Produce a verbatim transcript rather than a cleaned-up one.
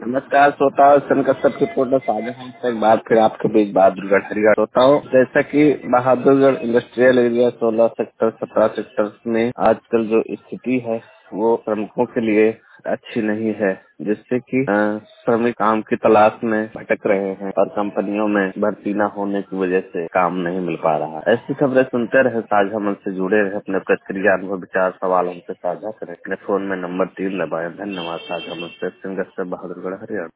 नमस्कार श्रोता सनकसर रिपोर्टर साझा हम से एक बार फिर आपके बीच बहादुरगढ़ हरियाणा होता हूँ। जैसा कि बहादुरगढ़ इंडस्ट्रियल एरिया सोलह सेक्टर सत्रह सेक्टर में आजकल जो स्थिति है वो श्रमिकों के लिए अच्छी नहीं है, जिससे कि अ, श्रमिक काम की तलाश में भटक रहे हैं और कंपनियों में भर्ती न होने की वजह से काम नहीं मिल पा रहा। ऐसी खबरें सुनते रहे, साझा मन से जुड़े रहे, अपने प्रतिक्रिया अनुभव विचार सवाल हमसे साझा करें। अपने फोन में नंबर तीन दबाएं। धन्यवाद। साझा मन से बहादुरगढ़ हरियाणा।